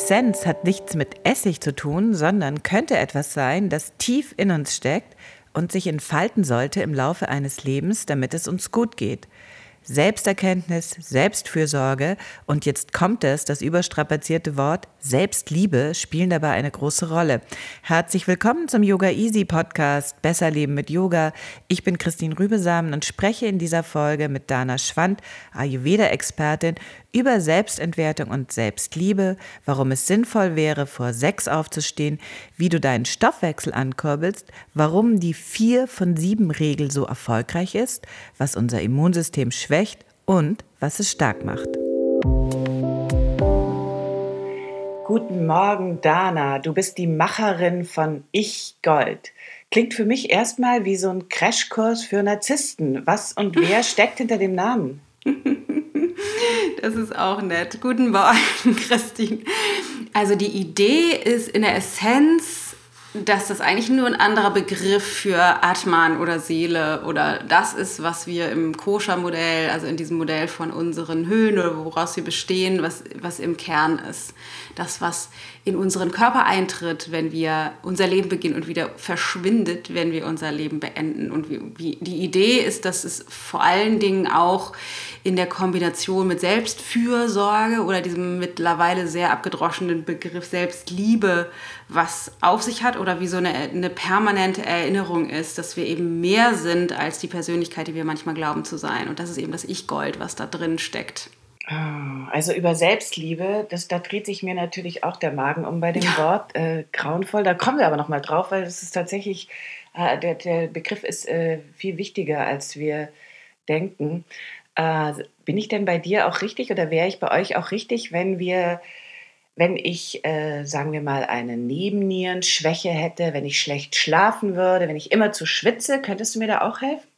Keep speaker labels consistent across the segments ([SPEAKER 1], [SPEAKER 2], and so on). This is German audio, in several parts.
[SPEAKER 1] Essenz hat nichts mit Essig zu tun, sondern könnte etwas sein, das tief in uns steckt und sich entfalten sollte im Laufe eines Lebens, damit es uns gut geht. Selbsterkenntnis, Selbstfürsorge und jetzt kommt es, das überstrapazierte Wort Selbstliebe spielen dabei eine große Rolle. Herzlich willkommen zum Yoga Easy Podcast Besser Leben mit Yoga. Ich bin Christine Rübesamen und spreche in dieser Folge mit Dana Schwand, Ayurveda-Expertin, über Selbstentwertung und Selbstliebe, warum es sinnvoll wäre, vor 6 aufzustehen, wie du deinen Stoffwechsel ankurbelst, warum die 4-von-7-Regel so erfolgreich ist, was unser Immunsystem schwächt und was es stark macht. Guten Morgen, Dana. Du bist die Macherin von Ich Gold. Klingt für mich erstmal wie so ein Crashkurs für Narzissten. Was und wer steckt hinter dem Namen?
[SPEAKER 2] Das ist auch nett. Guten Morgen, Christine. Also die Idee ist in der Essenz, dass das eigentlich nur ein anderer Begriff für Atman oder Seele oder das ist, was wir im Koscher-Modell, also in diesem Modell von unseren Höhen oder woraus wir bestehen, was im Kern ist. Das, was in unseren Körper eintritt, wenn wir unser Leben beginnen und wieder verschwindet, wenn wir unser Leben beenden. Und die Idee ist, dass es vor allen Dingen auch in der Kombination mit Selbstfürsorge oder diesem mittlerweile sehr abgedroschenen Begriff Selbstliebe was auf sich hat oder wie so eine permanente Erinnerung ist, dass wir eben mehr sind als die Persönlichkeit, die wir manchmal glauben zu sein. Und das ist eben das Ich-Gold, was da drin steckt.
[SPEAKER 1] Also über Selbstliebe, da dreht sich mir natürlich auch der Magen um bei dem Wort, grauenvoll. Da kommen wir aber nochmal drauf, weil das ist tatsächlich, der Begriff ist viel wichtiger, als wir denken. Bin ich denn bei dir auch richtig oder wäre ich bei euch auch richtig, wenn ich, sagen wir mal, eine Nebennierenschwäche hätte, wenn ich schlecht schlafen würde, wenn ich immer zu schwitze, könntest du mir da auch helfen?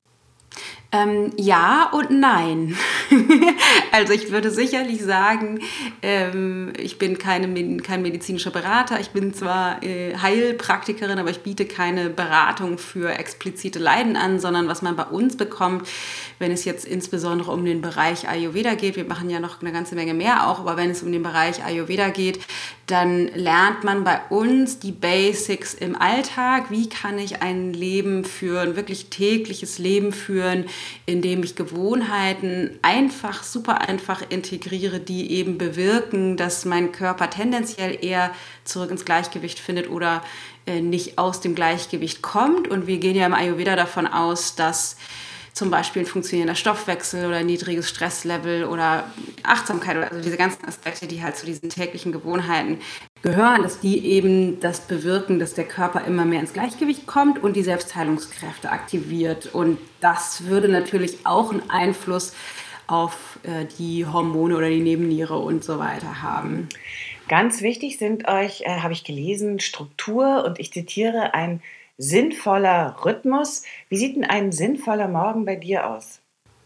[SPEAKER 2] Ja und nein. Also ich würde sicherlich sagen, ich bin kein medizinischer Berater. Ich bin zwar Heilpraktikerin, aber ich biete keine Beratung für explizite Leiden an, sondern was man bei uns bekommt, wenn es jetzt insbesondere um den Bereich Ayurveda geht, wir machen ja noch eine ganze Menge mehr auch, aber wenn es um den Bereich Ayurveda geht, dann lernt man bei uns die Basics im Alltag. Wie kann ich ein Leben führen, wirklich tägliches Leben führen, indem ich Gewohnheiten super einfach integriere, die eben bewirken, dass mein Körper tendenziell eher zurück ins Gleichgewicht findet oder nicht aus dem Gleichgewicht kommt. Und wir gehen ja im Ayurveda davon aus, dass zum Beispiel ein funktionierender Stoffwechsel oder ein niedriges Stresslevel oder Achtsamkeit, also diese ganzen Aspekte, die halt zu diesen täglichen Gewohnheiten gehören, dass die eben das bewirken, dass der Körper immer mehr ins Gleichgewicht kommt und die Selbstheilungskräfte aktiviert. Und das würde natürlich auch einen Einfluss auf die Hormone oder die Nebenniere und so weiter haben.
[SPEAKER 1] Ganz wichtig sind euch, habe ich gelesen, Struktur und ich zitiere, ein sinnvoller Rhythmus. Wie sieht denn ein sinnvoller Morgen bei dir aus?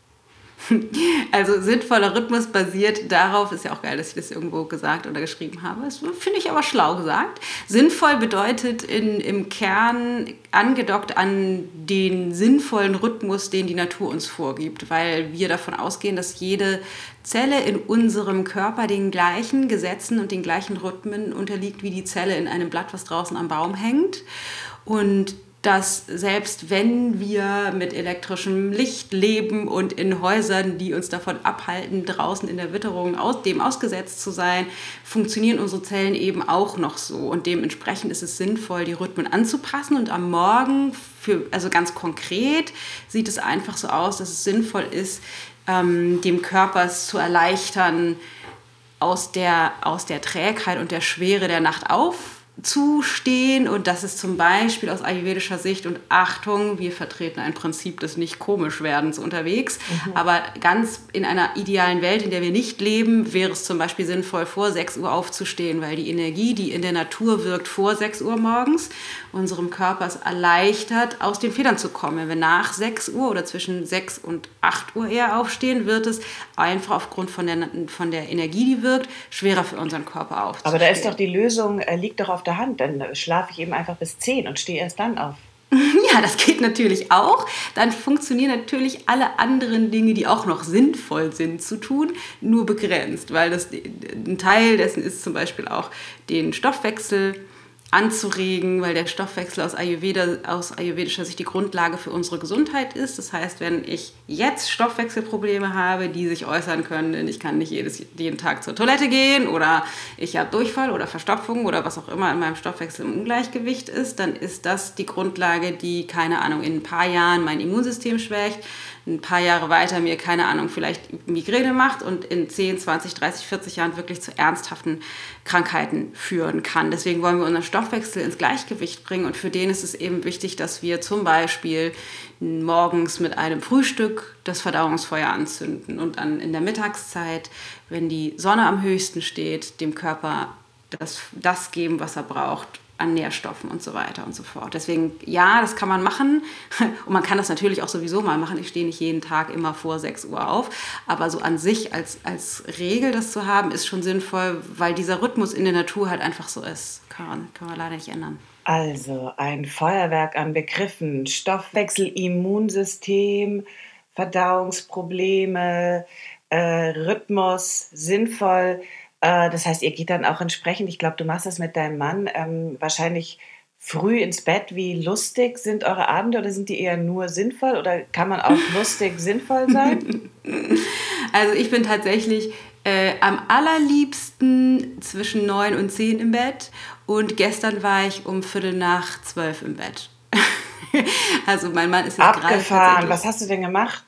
[SPEAKER 2] Also sinnvoller Rhythmus basiert darauf, ist ja auch geil, dass ich das irgendwo gesagt oder geschrieben habe, das finde ich aber schlau gesagt. Sinnvoll bedeutet im Kern angedockt an den sinnvollen Rhythmus, den die Natur uns vorgibt, weil wir davon ausgehen, dass jede Zelle in unserem Körper den gleichen Gesetzen und den gleichen Rhythmen unterliegt wie die Zelle in einem Blatt, was draußen am Baum hängt. Und dass selbst wenn wir mit elektrischem Licht leben und in Häusern, die uns davon abhalten, draußen in der Witterung dem ausgesetzt zu sein, funktionieren unsere Zellen eben auch noch so. Und dementsprechend ist es sinnvoll, die Rhythmen anzupassen. Und am Morgen, also ganz konkret, sieht es einfach so aus, dass es sinnvoll ist, dem Körper es zu erleichtern, aus der Trägheit und der Schwere der Nacht aufzustehen. Und das ist zum Beispiel aus ayurvedischer Sicht, und Achtung, wir vertreten ein Prinzip des Nicht-Komisch-Werdens unterwegs, aber ganz in einer idealen Welt, in der wir nicht leben, wäre es zum Beispiel sinnvoll, vor 6 Uhr aufzustehen, weil die Energie, die in der Natur wirkt vor 6 Uhr morgens, unserem Körper es erleichtert, aus den Federn zu kommen. Wenn wir nach 6 Uhr oder zwischen 6 und 8 Uhr eher aufstehen, wird es einfach aufgrund von der Energie, die wirkt, schwerer für unseren Körper aufzustehen.
[SPEAKER 1] Aber da ist doch die Lösung, liegt doch auf der Hand. Dann schlafe ich eben einfach bis 10 und stehe erst dann auf.
[SPEAKER 2] Ja, das geht natürlich auch. Dann funktionieren natürlich alle anderen Dinge, die auch noch sinnvoll sind zu tun, nur begrenzt, weil ein Teil dessen ist zum Beispiel auch den Stoffwechsel anzuregen, weil der Stoffwechsel aus ayurvedischer Sicht die Grundlage für unsere Gesundheit ist. Das heißt, wenn ich jetzt Stoffwechselprobleme habe, die sich äußern können, denn ich kann nicht jeden Tag zur Toilette gehen oder ich habe Durchfall oder Verstopfung oder was auch immer in meinem Stoffwechsel im Ungleichgewicht ist, dann ist das die Grundlage, die, keine Ahnung, in ein paar Jahren mein Immunsystem schwächt, ein paar Jahre weiter mir, keine Ahnung, vielleicht Migräne macht und in 10, 20, 30, 40 Jahren wirklich zu ernsthaften Krankheiten führen kann. Deswegen wollen wir unseren Stoffwechsel ins Gleichgewicht bringen und für den ist es eben wichtig, dass wir zum Beispiel morgens mit einem Frühstück das Verdauungsfeuer anzünden und dann in der Mittagszeit, wenn die Sonne am höchsten steht, dem Körper das geben, was er braucht, an Nährstoffen und so weiter und so fort. Deswegen, ja, das kann man machen und man kann das natürlich auch sowieso mal machen. Ich stehe nicht jeden Tag immer vor 6 Uhr auf, aber so an sich als Regel das zu haben, ist schon sinnvoll, weil dieser Rhythmus in der Natur halt einfach so ist. Kann man leider nicht ändern.
[SPEAKER 1] Also ein Feuerwerk an Begriffen, Stoffwechsel, Immunsystem, Verdauungsprobleme, Rhythmus, sinnvoll. Das heißt, ihr geht dann auch entsprechend, ich glaube, du machst das mit deinem Mann, wahrscheinlich früh ins Bett. Wie lustig sind eure Abende oder sind die eher nur sinnvoll oder kann man auch lustig sinnvoll sein?
[SPEAKER 2] Also ich bin tatsächlich am allerliebsten zwischen 9 und 10 im Bett und gestern war ich um 11:45 im Bett. Also mein Mann ist jetzt
[SPEAKER 1] Abgefahren. Was hast du denn gemacht?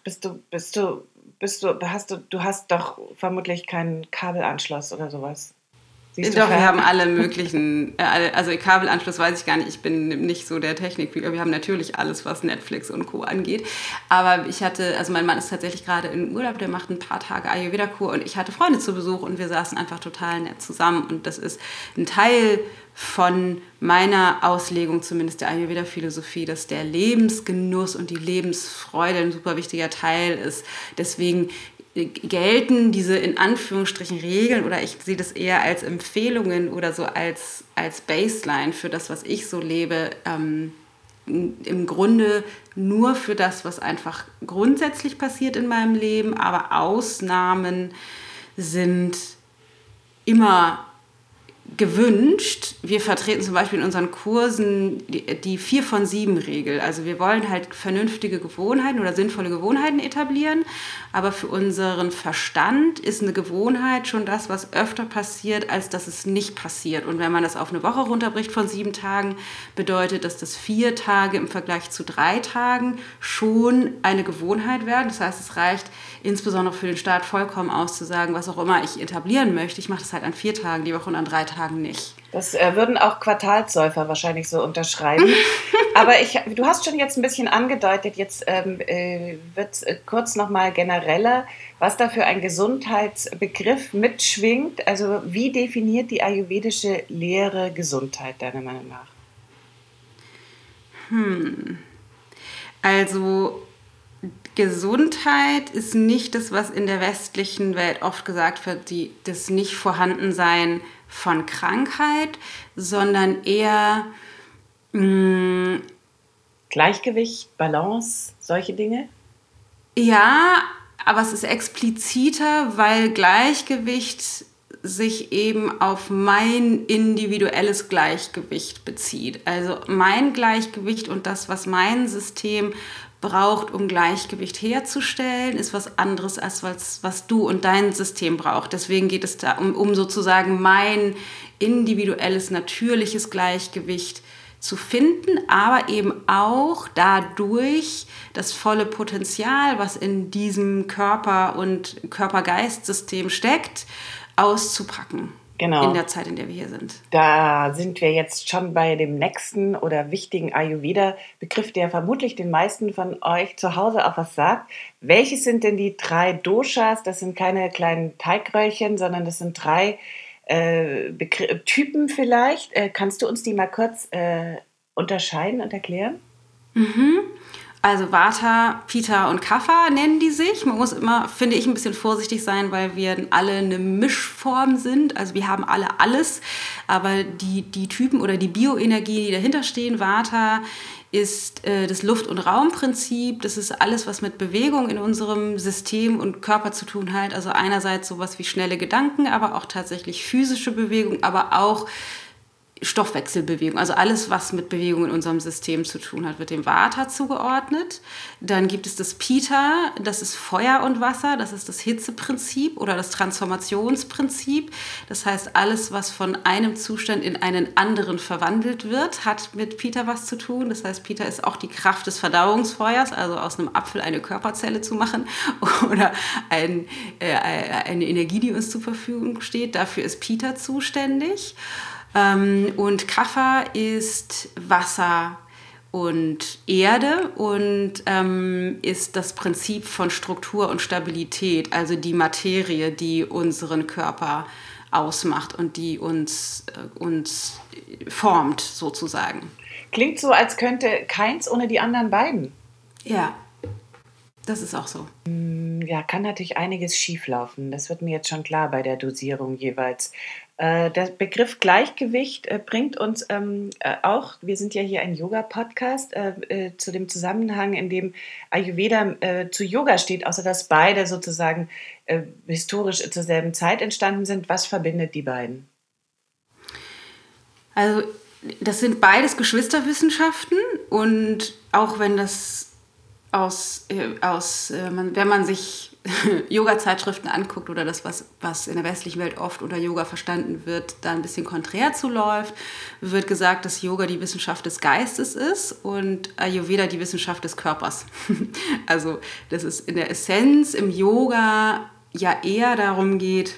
[SPEAKER 1] Du hast doch vermutlich keinen Kabelanschluss oder sowas. Siehst du
[SPEAKER 2] Doch,
[SPEAKER 1] fern?
[SPEAKER 2] wir haben alle möglichen, also Kabelanschluss weiß ich gar nicht, ich bin nicht so der Technik, wir haben natürlich alles, was Netflix und Co. angeht, aber mein Mann ist tatsächlich gerade in Urlaub, der macht ein paar Tage Ayurveda-Kur und ich hatte Freunde zu Besuch und wir saßen einfach total nett zusammen und das ist ein Teil von meiner Auslegung, zumindest der Ayurveda-Philosophie, dass der Lebensgenuss und die Lebensfreude ein super wichtiger Teil ist. Deswegen gelten diese in Anführungsstrichen Regeln oder ich sehe das eher als Empfehlungen oder so als Baseline für das, was ich so lebe, im Grunde nur für das, was einfach grundsätzlich passiert in meinem Leben, aber Ausnahmen sind immer gewünscht. Wir vertreten zum Beispiel in unseren Kursen die 4-von-7-Regel. Also wir wollen halt vernünftige Gewohnheiten oder sinnvolle Gewohnheiten etablieren, aber für unseren Verstand ist eine Gewohnheit schon das, was öfter passiert, als dass es nicht passiert. Und wenn man das auf eine Woche runterbricht von 7 Tagen, bedeutet, dass das 4 Tage im Vergleich zu 3 Tagen schon eine Gewohnheit werden. Das heißt, es reicht insbesondere für den Start vollkommen aus zu sagen, was auch immer ich etablieren möchte. Ich mache das halt an 4 Tagen die Woche und an 3 Tagen nicht.
[SPEAKER 1] Das würden auch Quartalssäufer wahrscheinlich so unterschreiben. Aber du hast schon jetzt ein bisschen angedeutet, jetzt wird es kurz nochmal genereller, was da für ein Gesundheitsbegriff mitschwingt. Also wie definiert die ayurvedische Lehre Gesundheit deiner Meinung nach?
[SPEAKER 2] Also Gesundheit ist nicht das, was in der westlichen Welt oft gesagt wird, das Nicht-Vorhandensein von Krankheit, sondern eher
[SPEAKER 1] Gleichgewicht, Balance, solche Dinge?
[SPEAKER 2] ja, aber es ist expliziter, weil Gleichgewicht sich eben auf mein individuelles Gleichgewicht bezieht. Also mein Gleichgewicht und das, was mein System braucht, um Gleichgewicht herzustellen, ist was anderes, als was du und dein System braucht. Deswegen geht es da um sozusagen mein individuelles, natürliches Gleichgewicht zu finden, aber eben auch dadurch das volle Potenzial, was in diesem Körper- und Körper-Geist-System steckt, auszupacken. Genau. In der Zeit, in der wir hier sind.
[SPEAKER 1] Da sind wir jetzt schon bei dem nächsten oder wichtigen Ayurveda-Begriff, der vermutlich den meisten von euch zu Hause auch was sagt. Welches sind denn die 3 Doshas? Das sind keine kleinen Teigröllchen, sondern das sind 3 Typen vielleicht. Kannst du uns die mal kurz unterscheiden und erklären?
[SPEAKER 2] Also Vata, Pitta und Kapha nennen die sich. Man muss immer, finde ich, ein bisschen vorsichtig sein, weil wir alle eine Mischform sind. Also wir haben alle alles, aber die Typen oder die Bioenergie, die dahinter stehen, Vata ist das Luft- und Raumprinzip. Das ist alles, was mit Bewegung in unserem System und Körper zu tun hat. Also einerseits sowas wie schnelle Gedanken, aber auch tatsächlich physische Bewegung, aber auch Stoffwechselbewegung, also alles, was mit Bewegung in unserem System zu tun hat, wird dem Vata zugeordnet. Dann gibt es das Pitta, das ist Feuer und Wasser, das ist das Hitzeprinzip oder das Transformationsprinzip. Das heißt, alles, was von einem Zustand in einen anderen verwandelt wird, hat mit Pitta was zu tun. Das heißt, Pitta ist auch die Kraft des Verdauungsfeuers, also aus einem Apfel eine Körperzelle zu machen oder eine Energie, die uns zur Verfügung steht. Dafür ist Pitta zuständig. Und Kapha ist Wasser und Erde und ist das Prinzip von Struktur und Stabilität, also die Materie, die unseren Körper ausmacht und die uns formt sozusagen.
[SPEAKER 1] Klingt so, als könnte keins ohne die anderen beiden.
[SPEAKER 2] Ja, das ist auch so.
[SPEAKER 1] Ja, kann natürlich einiges schieflaufen. Das wird mir jetzt schon klar bei der Dosierung jeweils. Der Begriff Gleichgewicht bringt uns auch, wir sind ja hier ein Yoga-Podcast, zu dem Zusammenhang, in dem Ayurveda zu Yoga steht, außer dass beide sozusagen historisch zur selben Zeit entstanden sind. Was verbindet die beiden?
[SPEAKER 2] Also das sind beides Geschwisterwissenschaften und auch wenn das wenn man sich Yoga-Zeitschriften anguckt oder das, was in der westlichen Welt oft unter Yoga verstanden wird, da ein bisschen konträr zuläuft, wird gesagt, dass Yoga die Wissenschaft des Geistes ist und Ayurveda die Wissenschaft des Körpers. Also, dass es in der Essenz im Yoga ja eher darum geht,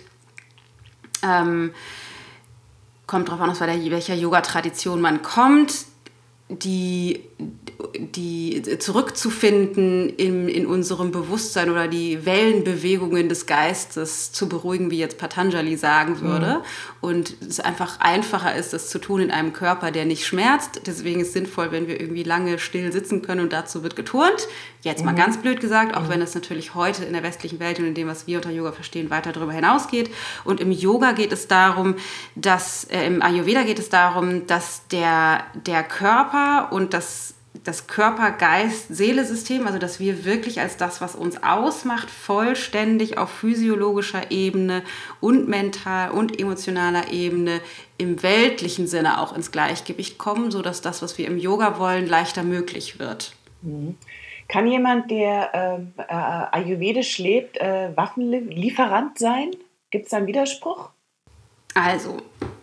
[SPEAKER 2] kommt drauf an, aus welcher Yoga-Tradition man kommt, die zurückzufinden in unserem Bewusstsein oder die Wellenbewegungen des Geistes zu beruhigen, wie jetzt Patanjali sagen würde. Und es einfach einfacher ist, das zu tun in einem Körper, der nicht schmerzt. Deswegen ist es sinnvoll, wenn wir irgendwie lange still sitzen können und dazu wird geturnt. Jetzt mal ganz blöd gesagt, auch wenn es natürlich heute in der westlichen Welt und in dem, was wir unter Yoga verstehen, weiter darüber hinausgeht. Und im Yoga geht es darum, im Ayurveda geht es darum, dass der Körper und das Körper-Geist-Seele-System, also dass wir wirklich als das, was uns ausmacht, vollständig auf physiologischer Ebene und mental und emotionaler Ebene im weltlichen Sinne auch ins Gleichgewicht kommen, sodass das, was wir im Yoga wollen, leichter möglich wird.
[SPEAKER 1] Kann jemand, der ayurvedisch lebt, Waffenlieferant sein? Gibt es da einen Widerspruch?
[SPEAKER 2] Also,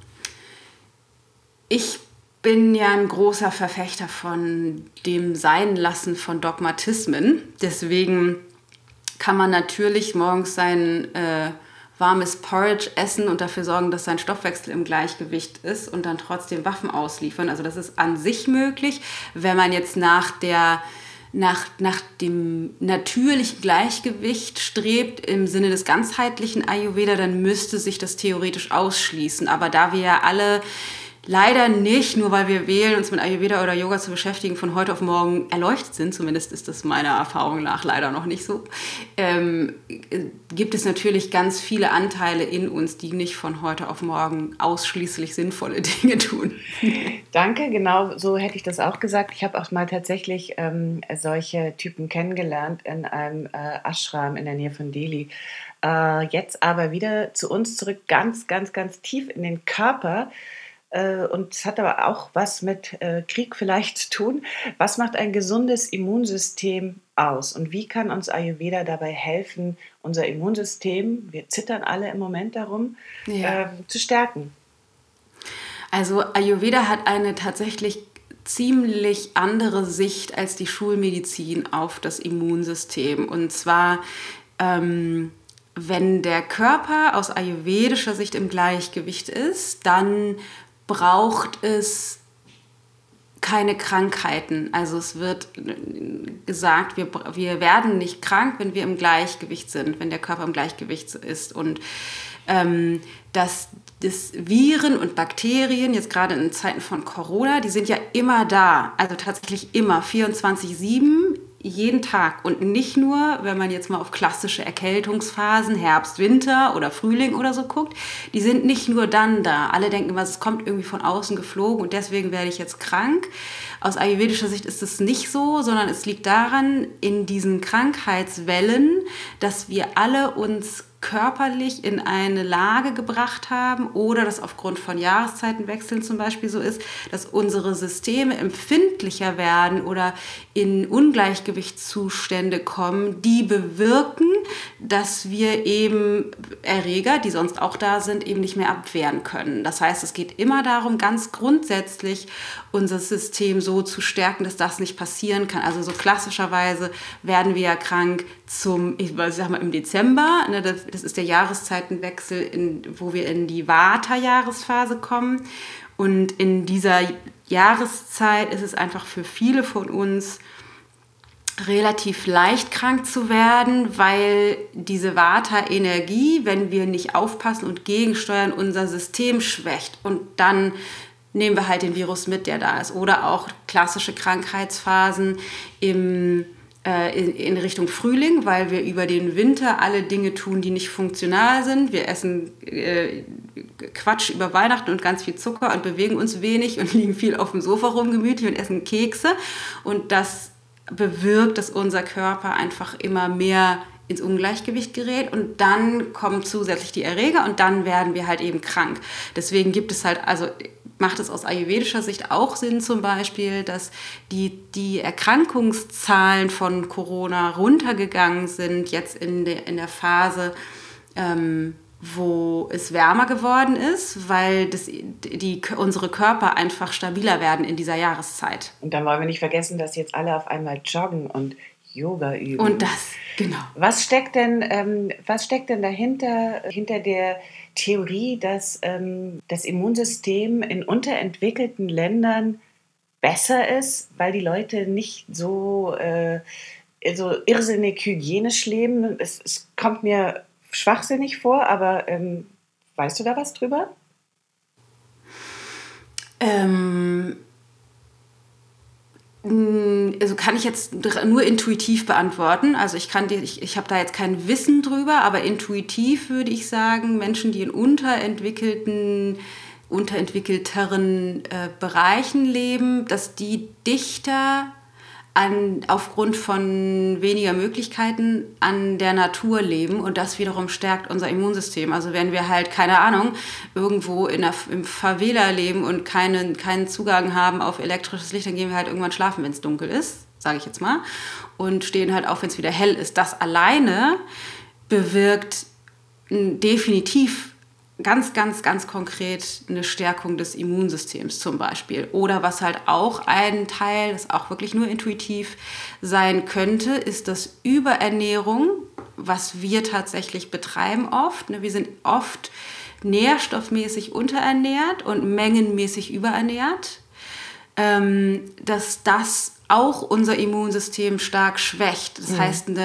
[SPEAKER 2] ich bin ja ein großer Verfechter von dem Seinlassen von Dogmatismen. Deswegen kann man natürlich morgens sein warmes Porridge essen und dafür sorgen, dass sein Stoffwechsel im Gleichgewicht ist und dann trotzdem Waffen ausliefern. Also das ist an sich möglich, wenn man jetzt nach dem natürlichen Gleichgewicht strebt im Sinne des ganzheitlichen Ayurveda, dann müsste sich das theoretisch ausschließen. Aber da wir ja alle leider nicht, nur weil wir wählen, uns mit Ayurveda oder Yoga zu beschäftigen, von heute auf morgen erleuchtet sind, zumindest ist das meiner Erfahrung nach leider noch nicht so, gibt es natürlich ganz viele Anteile in uns, die nicht von heute auf morgen ausschließlich sinnvolle Dinge tun.
[SPEAKER 1] Danke, genau so hätte ich das auch gesagt. Ich habe auch mal tatsächlich solche Typen kennengelernt in einem Ashram in der Nähe von Delhi. Jetzt aber wieder zu uns zurück, ganz, ganz, ganz tief in den Körper. Und es hat aber auch was mit Krieg vielleicht zu tun. Was macht ein gesundes Immunsystem aus? Und wie kann uns Ayurveda dabei helfen, unser Immunsystem, wir zittern alle im Moment darum, zu stärken?
[SPEAKER 2] Also Ayurveda hat eine tatsächlich ziemlich andere Sicht als die Schulmedizin auf das Immunsystem. Und zwar, wenn der Körper aus ayurvedischer Sicht im Gleichgewicht ist, dann braucht es keine Krankheiten. Also es wird gesagt, wir werden nicht krank, wenn wir im Gleichgewicht sind, wenn der Körper im Gleichgewicht ist. Und dass Viren und Bakterien, jetzt gerade in Zeiten von Corona, die sind ja immer da. Also tatsächlich immer, 24/7 jeden Tag. Und nicht nur, wenn man jetzt mal auf klassische Erkältungsphasen, Herbst, Winter oder Frühling oder so guckt, die sind nicht nur dann da. Alle denken immer, es kommt irgendwie von außen geflogen und deswegen werde ich jetzt krank. Aus ayurvedischer Sicht ist es nicht so, sondern es liegt daran, in diesen Krankheitswellen, dass wir alle uns körperlich in eine Lage gebracht haben oder das aufgrund von Jahreszeitenwechseln zum Beispiel so ist, dass unsere Systeme empfindlicher werden oder in Ungleichgewichtszustände kommen, die bewirken, dass wir eben Erreger, die sonst auch da sind, eben nicht mehr abwehren können. Das heißt, es geht immer darum, ganz grundsätzlich unser System so zu stärken, dass das nicht passieren kann. Also so klassischerweise werden wir ja krank ich sag mal im Dezember, ne, das ist der Jahreszeitenwechsel, wo wir in die Vata-Jahresphase kommen. Und in dieser Jahreszeit ist es einfach für viele von uns relativ leicht krank zu werden, weil diese Vata-Energie, wenn wir nicht aufpassen und gegensteuern, unser System schwächt. Und dann nehmen wir halt den Virus mit, der da ist. Oder auch klassische Krankheitsphasen in Richtung Frühling, weil wir über den Winter alle Dinge tun, die nicht funktional sind. Wir essen Quatsch über Weihnachten und ganz viel Zucker und bewegen uns wenig und liegen viel auf dem Sofa rum gemütlich und essen Kekse. Und das bewirkt, dass unser Körper einfach immer mehr ins Ungleichgewicht gerät und dann kommen zusätzlich die Erreger und dann werden wir halt eben krank. Deswegen macht es aus ayurvedischer Sicht auch Sinn zum Beispiel, dass die Erkrankungszahlen von Corona runtergegangen sind, jetzt in der Phase, wo es wärmer geworden ist, weil unsere Körper einfach stabiler werden in dieser Jahreszeit.
[SPEAKER 1] Und dann wollen wir nicht vergessen, dass jetzt alle auf einmal joggen und Yoga üben.
[SPEAKER 2] Und das, genau.
[SPEAKER 1] Was steckt denn dahinter, hinter der Theorie, dass das Immunsystem in unterentwickelten Ländern besser ist, weil die Leute nicht so irrsinnig hygienisch leben? Es kommt mir schwachsinnig vor, aber weißt du da was drüber?
[SPEAKER 2] Also kann ich jetzt nur intuitiv beantworten. Also ich habe da jetzt kein Wissen drüber, aber intuitiv würde ich sagen, Menschen, die in unterentwickelteren Bereichen leben, dass die dichter aufgrund von weniger Möglichkeiten an der Natur leben und das wiederum stärkt unser Immunsystem. Also wenn wir halt, keine Ahnung, irgendwo im Favela leben und keinen Zugang haben auf elektrisches Licht, dann gehen wir halt irgendwann schlafen, wenn es dunkel ist, sage ich jetzt mal, und stehen halt auf, wenn es wieder hell ist. Das alleine bewirkt definitiv ganz, ganz, ganz konkret eine Stärkung des Immunsystems zum Beispiel. Oder was halt auch ein Teil, das auch wirklich nur intuitiv sein könnte, ist das Überernährung, was wir tatsächlich betreiben oft. Wir sind oft nährstoffmäßig unterernährt und mengenmäßig überernährt. Dass das auch unser Immunsystem stark schwächt. Das heißt, eine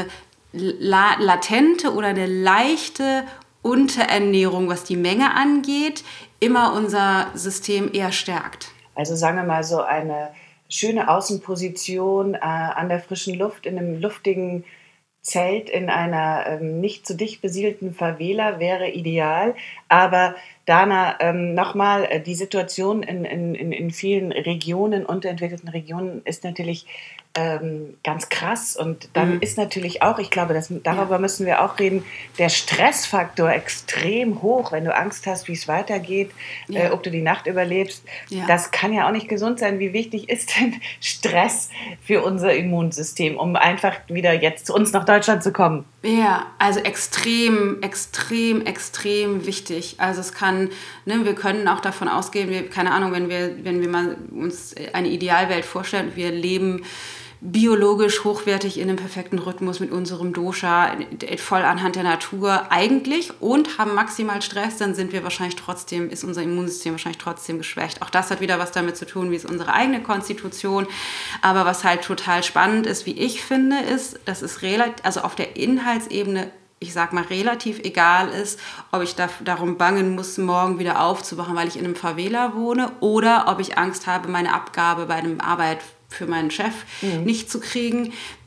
[SPEAKER 2] latente oder eine leichte Unterernährung, was die Menge angeht, immer unser System eher stärkt.
[SPEAKER 1] Also sagen wir mal, so eine schöne Außenposition an der frischen Luft, in einem luftigen Zelt, in einer nicht zu dicht besiedelten Favela wäre ideal. Aber Dana, nochmal, die Situation in vielen Regionen, unterentwickelten Regionen ist natürlich ganz krass. Und dann ist natürlich auch, ich glaube, darüber müssen wir auch reden, der Stressfaktor extrem hoch, wenn du Angst hast, wie es weitergeht, ob du die Nacht überlebst. Ja. Das kann ja auch nicht gesund sein. Wie wichtig ist denn Stress für unser Immunsystem, um einfach wieder jetzt zu uns nach Deutschland zu kommen?
[SPEAKER 2] Ja, also extrem, extrem, extrem wichtig. Also es kann, wir können auch davon ausgehen, keine Ahnung, wenn wir mal uns eine Idealwelt vorstellen, wir leben biologisch hochwertig in einem perfekten Rhythmus mit unserem Dosha, voll anhand der Natur eigentlich und haben maximal Stress, dann ist unser Immunsystem wahrscheinlich trotzdem geschwächt. Auch das hat wieder was damit zu tun, wie ist unsere eigene Konstitution. Aber was halt total spannend ist, wie ich finde, ist, dass es also auf der Inhaltsebene, ich sag mal, relativ egal ist, ob ich darum bangen muss, morgen wieder aufzuwachen, weil ich in einem Favela wohne, oder ob ich Angst habe, meine Abgabe bei einer Arbeit für meinen Chef nicht zu kriegen.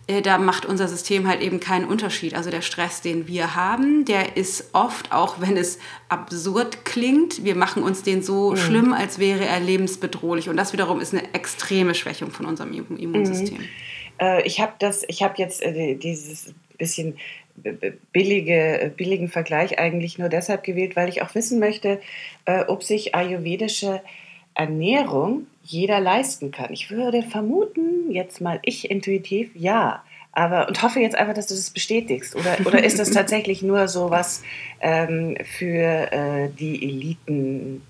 [SPEAKER 2] da macht unser System halt eben keinen Unterschied. Also der Stress, den wir haben, der ist oft, auch wenn es absurd klingt, wir machen uns den so schlimm, als wäre er lebensbedrohlich. Und das wiederum ist eine extreme Schwächung von unserem Immunsystem.
[SPEAKER 1] Ich habe jetzt dieses bisschen billigen Vergleich eigentlich nur deshalb gewählt, weil ich auch wissen möchte, ob sich ayurvedische Ernährung jeder leisten kann. Ich würde vermuten, jetzt mal ich intuitiv, ja. Und hoffe jetzt einfach, dass du das bestätigst. Oder ist das tatsächlich nur so was für die Eliten?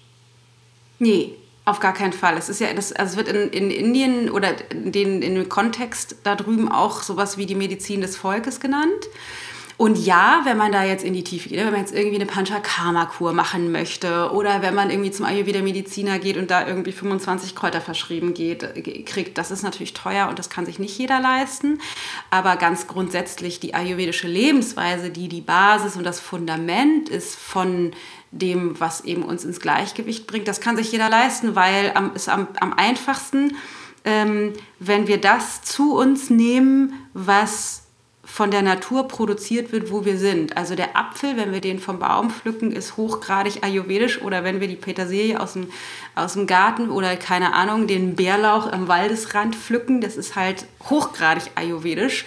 [SPEAKER 2] Nee, auf gar keinen Fall. Es ist ja, also es wird in Indien oder in dem Kontext da drüben auch sowas wie die Medizin des Volkes genannt. Und ja, wenn man da jetzt in die Tiefe geht, wenn man jetzt irgendwie eine Panchakarma-Kur machen möchte oder wenn man irgendwie zum Ayurveda-Mediziner geht und da irgendwie 25 Kräuter verschrieben kriegt, das ist natürlich teuer und das kann sich nicht jeder leisten. Aber ganz grundsätzlich die ayurvedische Lebensweise, die Basis und das Fundament ist von dem, was eben uns ins Gleichgewicht bringt, das kann sich jeder leisten, weil es am einfachsten, wenn wir das zu uns nehmen, was von der Natur produziert wird, wo wir sind. Also der Apfel, wenn wir den vom Baum pflücken, ist hochgradig ayurvedisch. Oder wenn wir die Petersilie aus dem Garten oder, keine Ahnung, den Bärlauch am Waldesrand pflücken, das ist halt hochgradig ayurvedisch.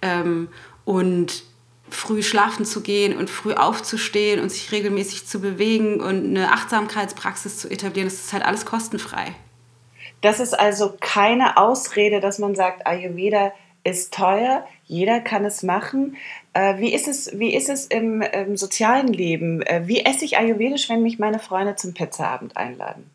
[SPEAKER 2] Und früh schlafen zu gehen und früh aufzustehen und sich regelmäßig zu bewegen und eine Achtsamkeitspraxis zu etablieren, das ist halt alles kostenfrei.
[SPEAKER 1] Das ist also keine Ausrede, dass man sagt, Ayurveda ist teuer, jeder kann es machen. Wie ist es im sozialen Leben? Wie esse ich ayurvedisch, wenn mich meine Freunde zum Pizzaabend einladen?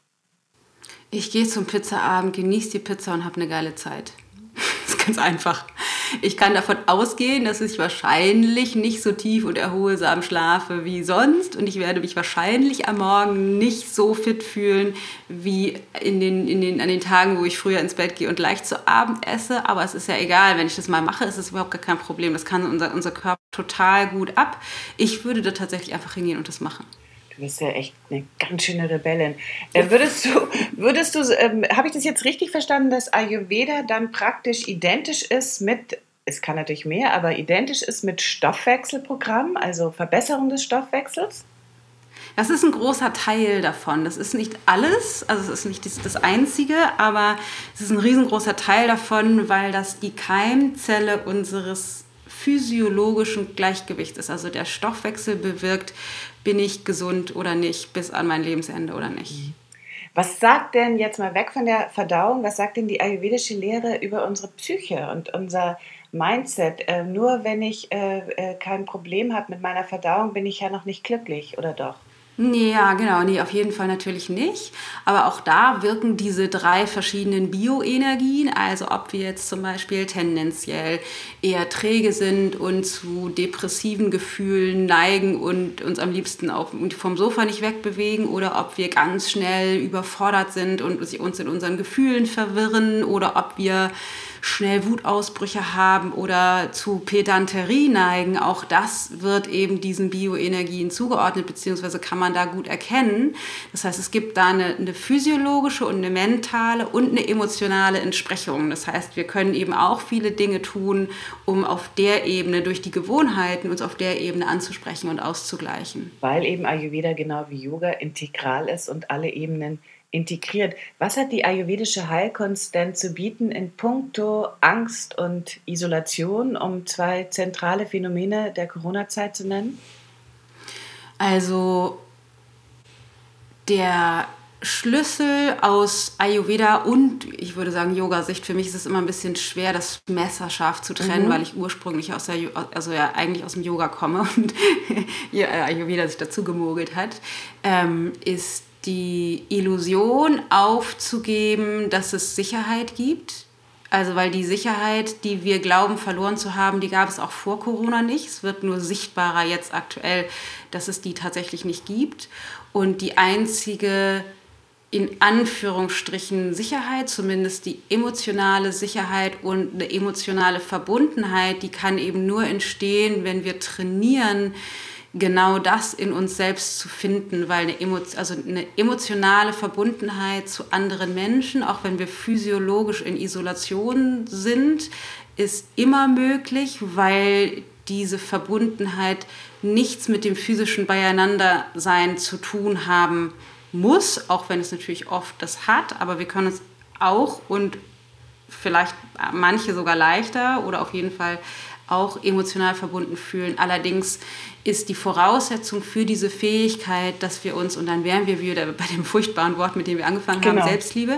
[SPEAKER 2] Ich gehe zum Pizzaabend, genieße die Pizza und habe eine geile Zeit. Das ist ganz einfach. Ich kann davon ausgehen, dass ich wahrscheinlich nicht so tief und erholsam schlafe wie sonst und ich werde mich wahrscheinlich am Morgen nicht so fit fühlen wie an den Tagen, wo ich früher ins Bett gehe und leicht zu Abend esse. Aber es ist ja egal, wenn ich das mal mache, ist es überhaupt gar kein Problem. Das kann unser Körper total gut ab. Ich würde da tatsächlich einfach hingehen und das machen.
[SPEAKER 1] Du bist ja echt eine ganz schöne Rebellin. Würdest du, habe ich das jetzt richtig verstanden, dass Ayurveda dann praktisch identisch ist mit, es kann natürlich mehr, aber identisch ist mit Stoffwechselprogramm, also Verbesserung des Stoffwechsels?
[SPEAKER 2] Das ist ein großer Teil davon. Das ist nicht alles, also es ist nicht das Einzige, aber es ist ein riesengroßer Teil davon, weil das die Keimzelle unseres physiologischen Gleichgewichts ist. Also der Stoffwechsel bewirkt, bin ich gesund oder nicht, bis an mein Lebensende oder nicht.
[SPEAKER 1] Was sagt denn, jetzt mal weg von der Verdauung, was sagt denn die ayurvedische Lehre über unsere Psyche und unser Mindset? Nur wenn ich kein Problem habe mit meiner Verdauung, bin ich ja noch nicht glücklich, oder doch?
[SPEAKER 2] Ja, genau, nee, auf jeden Fall natürlich nicht. Aber auch da wirken diese 3 verschiedenen Bioenergien, also ob wir jetzt zum Beispiel tendenziell eher träge sind und zu depressiven Gefühlen neigen und uns am liebsten auch vom Sofa nicht wegbewegen oder ob wir ganz schnell überfordert sind und uns in unseren Gefühlen verwirren oder ob wir schnell Wutausbrüche haben oder zu Pedanterie neigen, auch das wird eben diesen Bioenergien zugeordnet, beziehungsweise kann man da gut erkennen. Das heißt, es gibt da eine physiologische und eine mentale und eine emotionale Entsprechung. Das heißt, wir können eben auch viele Dinge tun, um auf der Ebene, durch die Gewohnheiten, uns auf der Ebene anzusprechen und auszugleichen.
[SPEAKER 1] Weil eben Ayurveda genau wie Yoga integral ist und alle Ebenen integriert. Was hat die ayurvedische Heilkunst denn zu bieten in puncto Angst und Isolation, um 2 zentrale Phänomene der Corona-Zeit zu nennen?
[SPEAKER 2] Also der Schlüssel aus Ayurveda und, ich würde sagen, Yoga-Sicht, für mich ist es immer ein bisschen schwer, das messerscharf zu trennen, weil ich ursprünglich eigentlich aus dem Yoga komme und Ayurveda sich dazu gemogelt hat, ist die Illusion aufzugeben, dass es Sicherheit gibt. Also weil die Sicherheit, die wir glauben verloren zu haben, die gab es auch vor Corona nicht. Es wird nur sichtbarer jetzt aktuell, dass es die tatsächlich nicht gibt. Und die einzige, in Anführungsstrichen, Sicherheit, zumindest die emotionale Sicherheit und eine emotionale Verbundenheit, die kann eben nur entstehen, wenn wir trainieren, genau das in uns selbst zu finden, weil eine emotionale Verbundenheit zu anderen Menschen, auch wenn wir physiologisch in Isolation sind, ist immer möglich, weil diese Verbundenheit nichts mit dem physischen Beieinandersein zu tun haben muss, auch wenn es natürlich oft das hat, aber wir können uns auch und vielleicht manche sogar leichter oder auf jeden Fall auch emotional verbunden fühlen. Allerdings ist die Voraussetzung für diese Fähigkeit, dass wir uns, und dann wären wir wieder bei dem furchtbaren Wort, mit dem wir angefangen haben, Selbstliebe,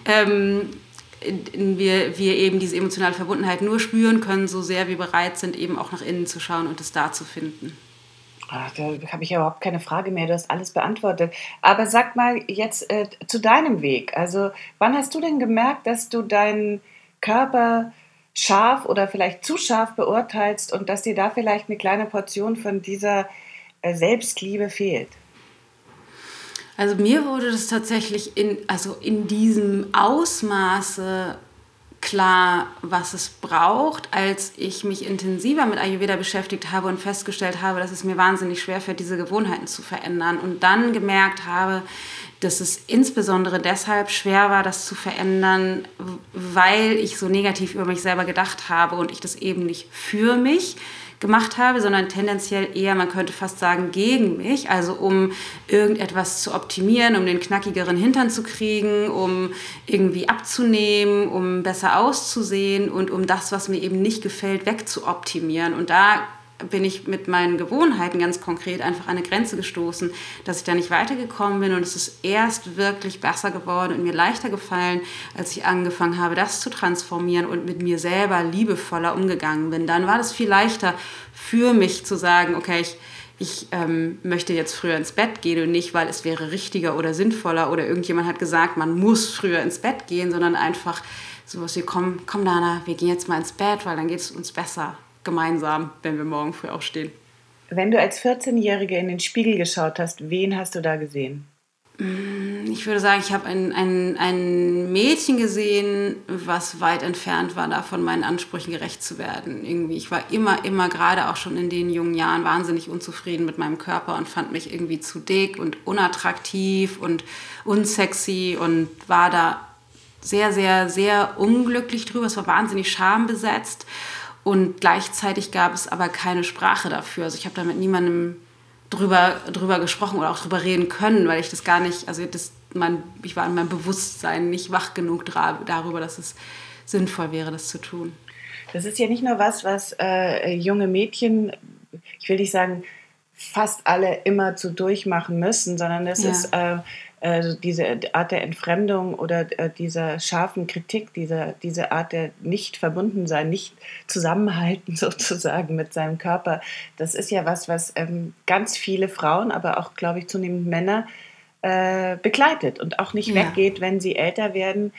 [SPEAKER 2] wir eben diese emotionale Verbundenheit nur spüren können, so sehr wir bereit sind, eben auch nach innen zu schauen und es da zu finden.
[SPEAKER 1] Ach, da habe ich ja überhaupt keine Frage mehr, du hast alles beantwortet. Aber sag mal jetzt zu deinem Weg. Also wann hast du denn gemerkt, dass du deinen Körper scharf oder vielleicht zu scharf beurteilst und dass dir da vielleicht eine kleine Portion von dieser Selbstliebe fehlt?
[SPEAKER 2] Also mir wurde das tatsächlich in diesem Ausmaße klar, was es braucht, als ich mich intensiver mit Ayurveda beschäftigt habe und festgestellt habe, dass es mir wahnsinnig schwer fällt, diese Gewohnheiten zu verändern. Und dann gemerkt habe, dass es insbesondere deshalb schwer war, das zu verändern, weil ich so negativ über mich selber gedacht habe und ich das eben nicht für mich gemacht habe, sondern tendenziell eher, man könnte fast sagen, gegen mich, also um irgendetwas zu optimieren, um den knackigeren Hintern zu kriegen, um irgendwie abzunehmen, um besser auszusehen und um das, was mir eben nicht gefällt, wegzuoptimieren. Und da bin ich mit meinen Gewohnheiten ganz konkret einfach an eine Grenze gestoßen, dass ich da nicht weitergekommen bin und es ist erst wirklich besser geworden und mir leichter gefallen, als ich angefangen habe, das zu transformieren und mit mir selber liebevoller umgegangen bin. Dann war das viel leichter für mich zu sagen, okay, ich möchte jetzt früher ins Bett gehen und nicht, weil es wäre richtiger oder sinnvoller oder irgendjemand hat gesagt, man muss früher ins Bett gehen, sondern einfach sowas wie, komm Dana, wir gehen jetzt mal ins Bett, weil dann geht es uns besser. Gemeinsam, wenn wir morgen früh aufstehen.
[SPEAKER 1] Wenn du als 14-Jährige in den Spiegel geschaut hast, wen hast du da gesehen?
[SPEAKER 2] Ich würde sagen, ich habe ein Mädchen gesehen, was weit entfernt war, davon meinen Ansprüchen gerecht zu werden. Irgendwie, ich war immer, gerade auch schon in den jungen Jahren, wahnsinnig unzufrieden mit meinem Körper und fand mich irgendwie zu dick und unattraktiv und unsexy und war da sehr, sehr, sehr unglücklich drüber. Es war wahnsinnig schambesetzt. Und gleichzeitig gab es aber keine Sprache dafür. Also ich habe da mit niemandem drüber gesprochen oder auch drüber reden können, weil ich das gar nicht, ich war in meinem Bewusstsein nicht wach genug darüber, dass es sinnvoll wäre, das zu tun.
[SPEAKER 1] Das ist ja nicht nur was junge Mädchen, ich will nicht sagen, fast alle immer zu durchmachen müssen, sondern es ist diese Art der Entfremdung oder dieser scharfen Kritik, diese Art der Nicht-Verbundensein, Nicht-Zusammenhalten sozusagen mit seinem Körper, das ist ja was ganz viele Frauen, aber auch, glaube ich, zunehmend Männer begleitet und auch nicht weggeht, wenn sie älter werden.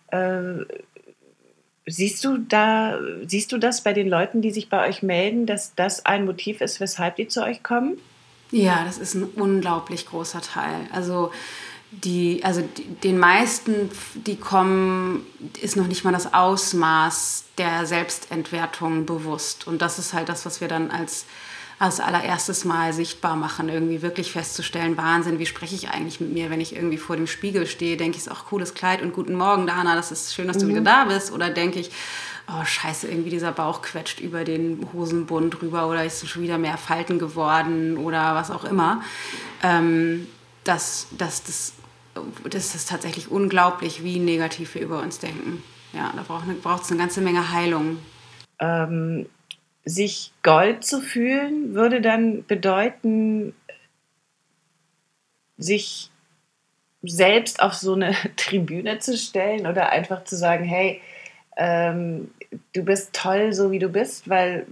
[SPEAKER 1] Siehst du das bei den Leuten, die sich bei euch melden, dass das ein Motiv ist, weshalb die zu euch kommen?
[SPEAKER 2] Ja, das ist ein unglaublich großer Teil. Also den meisten, die kommen, ist noch nicht mal das Ausmaß der Selbstentwertung bewusst. Und das ist halt das, was wir dann als allererstes Mal sichtbar machen, irgendwie wirklich festzustellen, Wahnsinn, wie spreche ich eigentlich mit mir, wenn ich irgendwie vor dem Spiegel stehe, denke ich, ist auch cooles Kleid und guten Morgen, Dana, das ist schön, dass du wieder da bist, oder denke ich, oh scheiße, irgendwie dieser Bauch quetscht über den Hosenbund rüber oder ist schon wieder mehr Falten geworden oder was auch immer. Das ist tatsächlich unglaublich, wie negativ wir über uns denken. Ja, da braucht es eine ganze Menge Heilung.
[SPEAKER 1] Sich Gold zu fühlen, würde dann bedeuten, sich selbst auf so eine Tribüne zu stellen oder einfach zu sagen, hey, du bist toll, so wie du bist, weil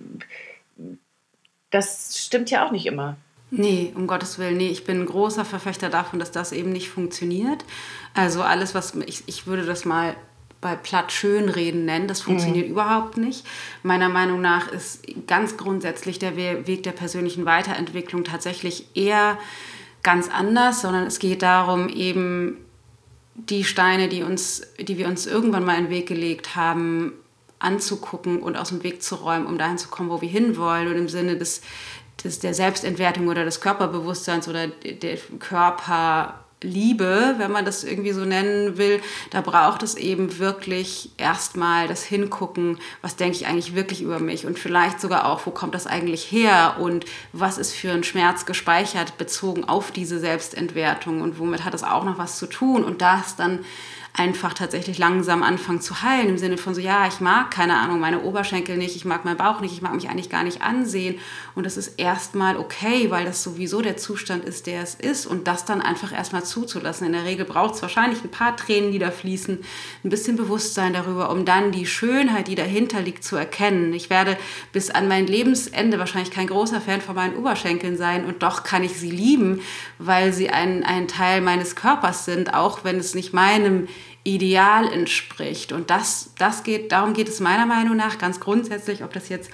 [SPEAKER 1] das stimmt ja auch nicht immer.
[SPEAKER 2] Nee, um Gottes Willen, nee, ich bin ein großer Verfechter davon, dass das eben nicht funktioniert. Also alles, was ich würde das mal bei platt Schönreden nennen, das funktioniert überhaupt nicht. Meiner Meinung nach ist ganz grundsätzlich der Weg der persönlichen Weiterentwicklung tatsächlich eher ganz anders, sondern es geht darum, eben die Steine, die wir uns irgendwann mal in den Weg gelegt haben, anzugucken und aus dem Weg zu räumen, um dahin zu kommen, wo wir hinwollen. Und im Sinne der Selbstentwertung oder des Körperbewusstseins oder der Körper Liebe, wenn man das irgendwie so nennen will, da braucht es eben wirklich erstmal das Hingucken, was denke ich eigentlich wirklich über mich und vielleicht sogar auch, wo kommt das eigentlich her und was ist für ein Schmerz gespeichert bezogen auf diese Selbstentwertung und womit hat das auch noch was zu tun und das dann einfach tatsächlich langsam anfangen zu heilen, im Sinne von so, ja, ich mag, keine Ahnung, meine Oberschenkel nicht, ich mag meinen Bauch nicht, ich mag mich eigentlich gar nicht ansehen und das ist erstmal okay, weil das sowieso der Zustand ist, der es ist und das dann einfach erstmal zuzulassen. In der Regel braucht es wahrscheinlich ein paar Tränen, die da fließen, ein bisschen Bewusstsein darüber, um dann die Schönheit, die dahinter liegt, zu erkennen. Ich werde bis an mein Lebensende wahrscheinlich kein großer Fan von meinen Oberschenkeln sein und doch kann ich sie lieben, weil sie ein Teil meines Körpers sind, auch wenn es nicht meinem Ideal entspricht. Und darum geht es meiner Meinung nach ganz grundsätzlich, ob das jetzt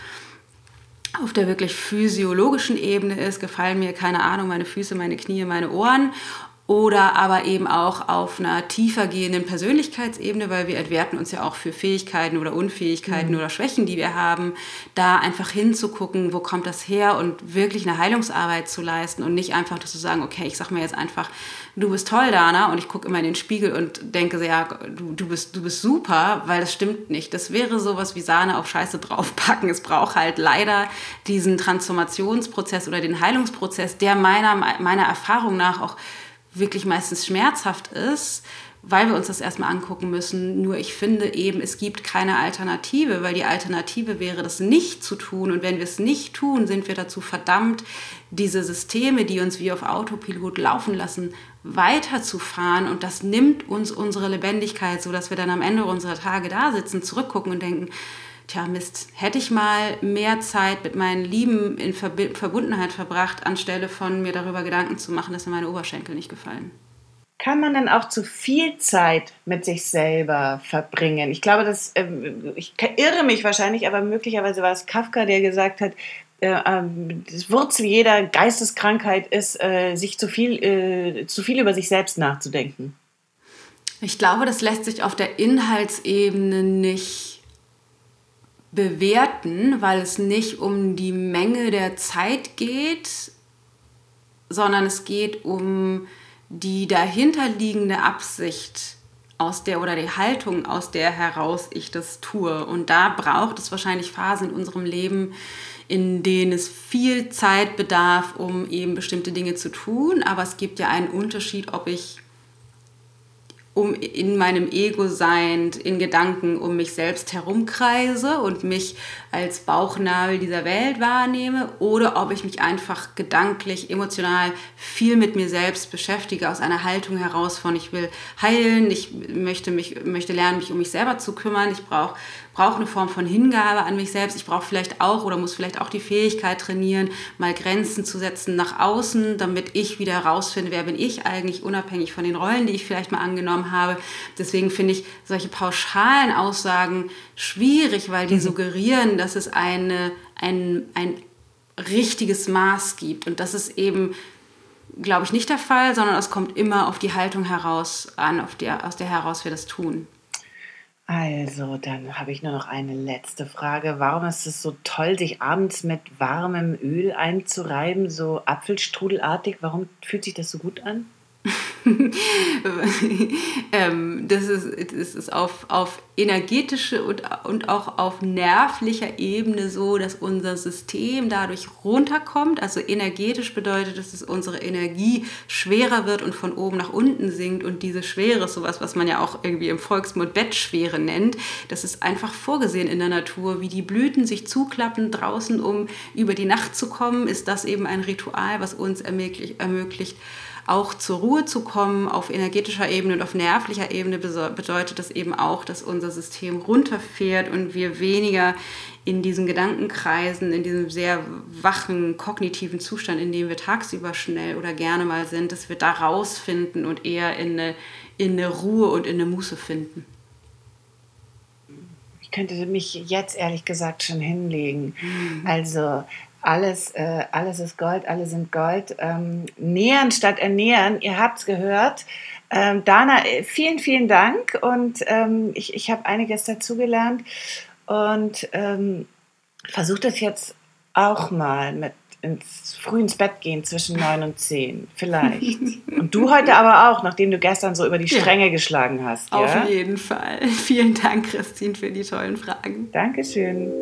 [SPEAKER 2] auf der wirklich physiologischen Ebene ist, gefallen mir, keine Ahnung, meine Füße, meine Knie, meine Ohren, oder aber eben auch auf einer tiefer gehenden Persönlichkeitsebene, weil wir entwerten uns ja auch für Fähigkeiten oder Unfähigkeiten oder Schwächen, die wir haben, da einfach hinzugucken, wo kommt das her und wirklich eine Heilungsarbeit zu leisten und nicht einfach zu sagen, okay, ich sag mir jetzt einfach, du bist toll, Dana, und ich gucke immer in den Spiegel und denke so, ja, du bist super, weil das stimmt nicht. Das wäre sowas wie Sahne auf Scheiße draufpacken. Es braucht halt leider diesen Transformationsprozess oder den Heilungsprozess, der meiner Erfahrung nach auch wirklich meistens schmerzhaft ist, weil wir uns das erstmal angucken müssen. Nur ich finde eben, es gibt keine Alternative, weil die Alternative wäre, das nicht zu tun. Und wenn wir es nicht tun, sind wir dazu verdammt, diese Systeme, die uns wie auf Autopilot laufen lassen, weiterzufahren. Und das nimmt uns unsere Lebendigkeit, sodass wir dann am Ende unserer Tage da sitzen, zurückgucken und denken, tja, Mist, hätte ich mal mehr Zeit mit meinen Lieben in Verbundenheit verbracht, anstelle von mir darüber Gedanken zu machen, dass mir meine Oberschenkel nicht gefallen.
[SPEAKER 1] Kann man dann auch zu viel Zeit mit sich selber verbringen? Ich glaube, ich irre mich wahrscheinlich, aber möglicherweise war es Kafka, der gesagt hat, das Wurzel jeder Geisteskrankheit ist, sich zu viel über sich selbst nachzudenken.
[SPEAKER 2] Ich glaube, das lässt sich auf der Inhaltsebene nicht bewerten, weil es nicht um die Menge der Zeit geht, sondern es geht um die dahinterliegende Absicht oder die Haltung, aus der heraus ich das tue. Und da braucht es wahrscheinlich Phasen in unserem Leben, in denen es viel Zeit bedarf, um eben bestimmte Dinge zu tun. Aber es gibt ja einen Unterschied, ob ich in meinem Ego-Sein, in Gedanken um mich selbst herumkreise und mich als Bauchnabel dieser Welt wahrnehme oder ob ich mich einfach gedanklich, emotional viel mit mir selbst beschäftige, aus einer Haltung heraus von ich will heilen, ich möchte lernen, mich um mich selber zu kümmern, ich brauche eine Form von Hingabe an mich selbst, ich brauche vielleicht auch oder muss vielleicht auch die Fähigkeit trainieren, mal Grenzen zu setzen nach außen, damit ich wieder herausfinde, wer bin ich eigentlich, unabhängig von den Rollen, die ich vielleicht mal angenommen habe. Deswegen finde ich solche pauschalen Aussagen schwierig, weil die suggerieren, dass es ein richtiges Maß gibt. Und das ist eben, glaube ich, nicht der Fall, sondern es kommt immer auf die Haltung heraus an, aus der heraus wir das tun.
[SPEAKER 1] Also, dann habe ich nur noch eine letzte Frage. Warum ist es so toll, sich abends mit warmem Öl einzureiben, so apfelstrudelartig? Warum fühlt sich das so gut an?
[SPEAKER 2] Das ist auf energetische und auch auf nervlicher Ebene so, dass unser System dadurch runterkommt. Also energetisch bedeutet, dass unsere Energie schwerer wird und von oben nach unten sinkt. Und diese Schwere ist sowas, was man ja auch irgendwie im Volksmund Bettschwere nennt. Das ist einfach vorgesehen in der Natur. Wie die Blüten sich zuklappen draußen, um über die Nacht zu kommen, ist das eben ein Ritual, was uns ermöglicht, auch zur Ruhe zu kommen. Auf energetischer Ebene und auf nervlicher Ebene bedeutet das eben auch, dass unser System runterfährt und wir weniger in diesen Gedankenkreisen, in diesem sehr wachen, kognitiven Zustand, in dem wir tagsüber schnell oder gerne mal sind, dass wir da rausfinden und eher in eine Ruhe und in eine Muße finden.
[SPEAKER 1] Ich könnte mich jetzt ehrlich gesagt schon hinlegen. Also alles ist Gold, alle sind Gold. Nähern statt ernähren, ihr habt es gehört. Dana, vielen, vielen Dank und ich habe einiges dazugelernt und versuche das jetzt auch mal mit früh ins Bett gehen zwischen 9 und 10. Vielleicht. Und du heute aber auch, nachdem du gestern so über die Stränge geschlagen hast. Ja?
[SPEAKER 2] Auf jeden Fall. Vielen Dank, Christine, für die tollen Fragen.
[SPEAKER 1] Dankeschön.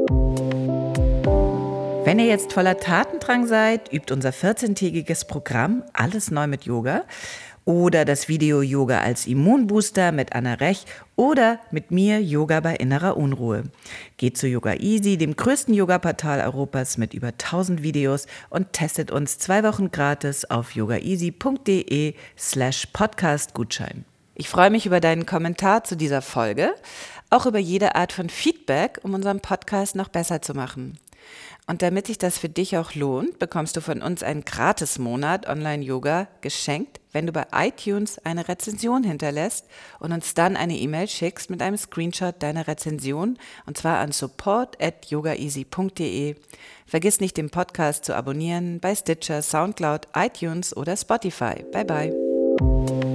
[SPEAKER 1] Wenn ihr jetzt voller Tatendrang seid, übt unser 14-tägiges Programm Alles neu mit Yoga oder das Video Yoga als Immunbooster mit Anna Rech oder mit mir Yoga bei innerer Unruhe. Geht zu Yoga Easy, dem größten Yoga-Portal Europas mit über 1000 Videos und testet uns 2 Wochen gratis auf yogaeasy.de/Podcast-Gutschein. Ich freue mich über deinen Kommentar zu dieser Folge, auch über jede Art von Feedback, um unseren Podcast noch besser zu machen. Und damit sich das für dich auch lohnt, bekommst du von uns einen Gratis-Monat Online-Yoga geschenkt, wenn du bei iTunes eine Rezension hinterlässt und uns dann eine E-Mail schickst mit einem Screenshot deiner Rezension, und zwar an support@yogaeasy.de. Vergiss nicht, den Podcast zu abonnieren bei Stitcher, Soundcloud, iTunes oder Spotify. Bye bye.